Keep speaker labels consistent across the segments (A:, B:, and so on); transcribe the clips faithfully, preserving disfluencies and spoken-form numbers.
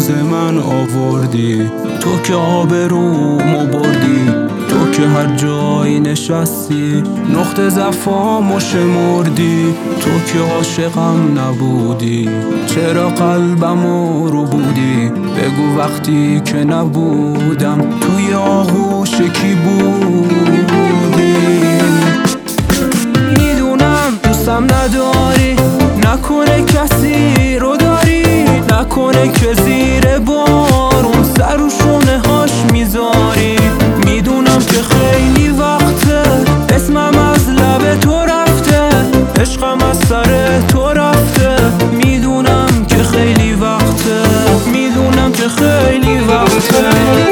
A: روز من آوردی، تو که آبرومو بردی، تو که هر جایی نشستی نقطه ضعفامو شمردی، تو که عاشقم نبودی چرا قلبمو رو بودی، بگو وقتی که نبودم توی آغوش کی بودی. میدونم دوستم نداری، نکنه کسی رو داری، نکنه که زیر بارون سر و شونه هاش میذاری. میدونم که خیلی وقته اسمم از لب تو رفته، عشقم از سر تو رفته. میدونم که خیلی وقته، میدونم که خیلی وقته.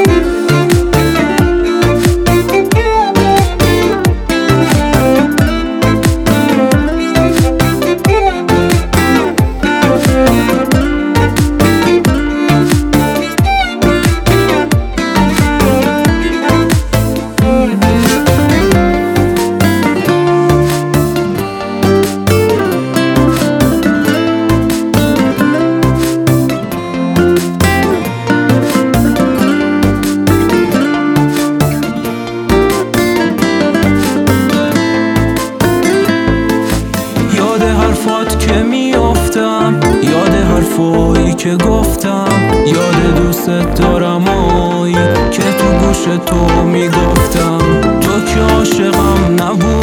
A: که میافتم یاد حرفایی که گفتم، یاد دوست دارم آی که تو گوش تو میگفتم، تو که عاشقم نبود